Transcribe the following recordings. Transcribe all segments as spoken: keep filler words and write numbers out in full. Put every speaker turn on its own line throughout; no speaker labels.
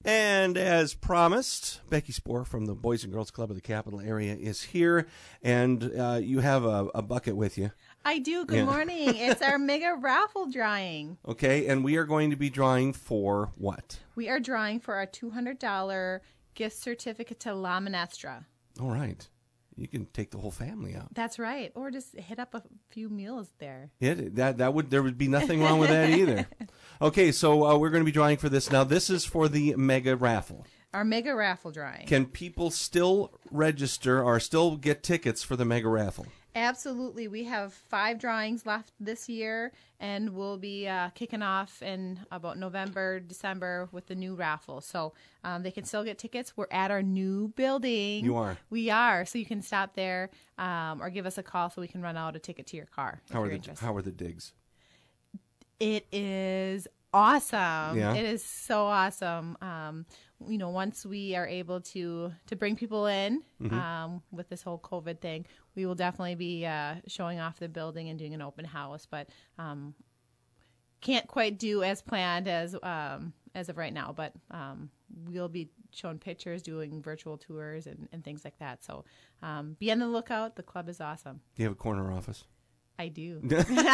And as promised, Becky Spohr from the Boys and Girls Club of the Capital Area is here, and uh, you have a, a bucket with you.
I do. Good
Yeah.
morning. It's our mega raffle drawing.
Okay, and we are going to be drawing for what?
We are drawing for our two hundred dollars gift certificate to La Minestra.
All right. You can take the whole family out.
That's right. Or just hit up a few meals there.
It, that that would there would be nothing wrong with that either. Okay, so uh, we're going to be drawing for this. Now, this is for the mega raffle.
Our mega raffle drawing.
Can people still register or still get tickets for the mega raffle?
Absolutely. We have five drawings left this year, and we'll be uh, kicking off in about November, December with the new raffle. So um, they can still get tickets. We're at our new building.
You are?
We are. So you can stop there um, or give us a call so we can run out a ticket to your car if
How are
you're
the
interested.
How are the digs?
It is awesome.
Yeah.
It is so awesome. Um, you know, once we are able to to bring people in
Mm-hmm.
um, with this whole COVID thing, we will definitely be uh, showing off the building and doing an open house. But um, can't quite do as planned as um, as of right now. But um, we'll be showing pictures, doing virtual tours, and, and things like that. So um, be on the lookout. The club is awesome.
Do you have a corner office?
I do.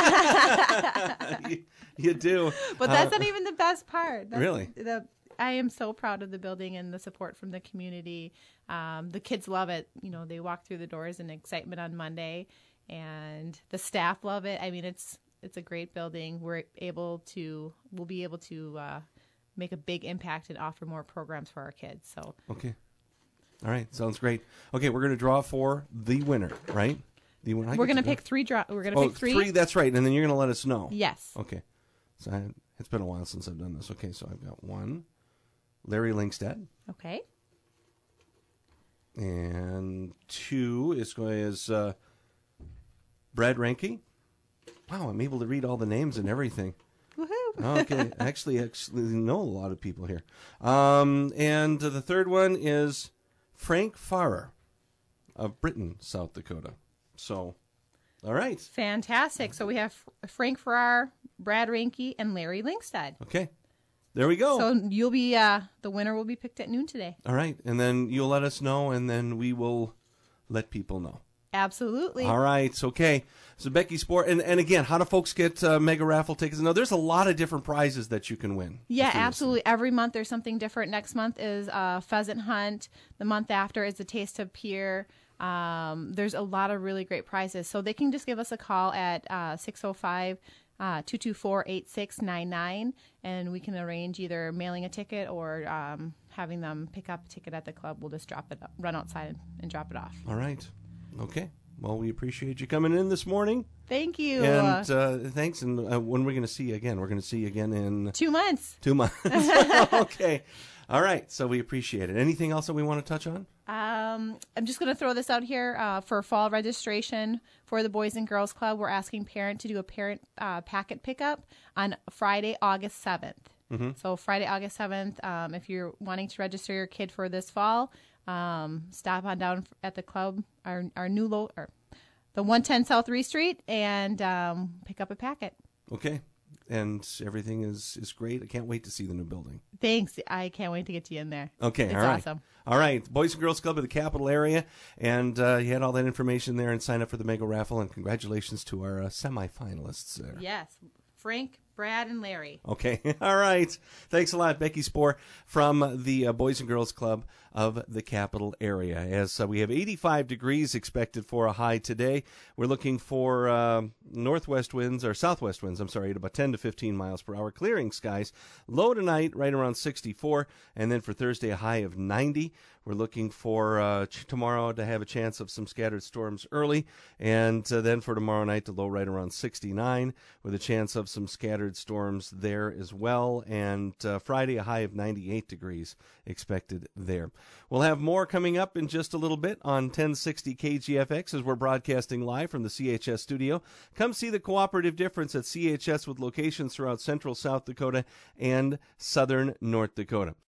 you, you do.
But that's
Uh,
not even the best part. That's
Really?
The, I am so proud of the building and the support from the community. Um, the kids love it. You know, they walk through the doors in excitement on Monday, and the staff love it. I mean, it's it's a great building. We're able to, we'll be able to uh, make a big impact and offer more programs for our kids. So
Okay. All right. Sounds great. Okay, we're going to draw for the winner, right? The winner. I
we're
get
going to
to
pick three. Draw. We're going to
Oh,
pick three.
three. That's right. And then you're going to let us know.
Yes.
Okay. So I, it's been a while since I've done this. Okay, so I've got one, Larry Linkstead,
Okay.
and two is going is uh, Brad Ranke. Wow, I'm able to read all the names and everything.
Woohoo.
Okay, actually, actually know a lot of people here. Um, and uh, the third one is Frank Farrer of Britain, South Dakota. So, all right.
Fantastic. So we have Frank Farrar, Brad Ranke, and Larry Linkstead.
Okay, there we go.
So you'll be uh, the winner will be picked at noon today.
All right, and then you'll let us know, and then we will let people know.
Absolutely.
All right, okay. So Becky Spohr, and, and again, how do folks get uh, mega raffle tickets? Now, there's a lot of different prizes that you can win.
Yeah,
if you're
absolutely. Every month there's something different. Next month is uh, pheasant hunt. The month after is the Taste of Pierre. Um, there's a lot of really great prizes. So they can just give us a call at uh, six oh five, two two four, eight six nine nine, and we can arrange either mailing a ticket or um, having them pick up a ticket at the club. We'll just drop it, up, run outside and, and drop it off.
All right. Okay. Well, we appreciate you coming in this morning.
Thank you.
And uh, thanks. And uh, when we're going to see you again? We're going to see you again in
Two months.
two months. Okay. All right. So we appreciate it. Anything else that we want to touch on?
Um, I'm just going to throw this out here uh, for fall registration for the Boys and Girls Club. We're asking parent to do a parent uh, packet pickup on Friday, August seventh.
Mm-hmm.
So Friday, August seventh, um, if you're wanting to register your kid for this fall, um, stop on down at the club, our our new lo- or the one ten South Reese Street, and um, pick up a packet.
Okay. And everything is, is great. I can't wait to see the new building.
Thanks. I can't wait to get you in there.
Okay,
It's
all right.
awesome.
All right, Boys and Girls Club of the Capital Area, and uh, you had all that information there and sign up for the mega raffle, and congratulations to our uh, semifinalists there.
Yes. Frank, Brad, and Larry.
Okay, all right. Thanks a lot, Becky Spohr from the uh, Boys and Girls Club of the Capital Area. As uh, we have eighty-five degrees expected for a high today, we're looking for uh, northwest winds, or southwest winds, I'm sorry, at about ten to fifteen miles per hour, clearing skies. Low tonight, right around sixty-four, and then for Thursday, a high of ninety. We're looking for uh, ch- tomorrow to have a chance of some scattered storms early, and uh, then for tomorrow night, the low right around sixty-nine, with a chance of some scattered storms there as well. And uh, Friday, a high of ninety-eight degrees expected there. We'll have more coming up in just a little bit on ten sixty K G F X as we're broadcasting live from the C H S studio. Come see the cooperative difference at C H S with locations throughout central South Dakota and southern North Dakota.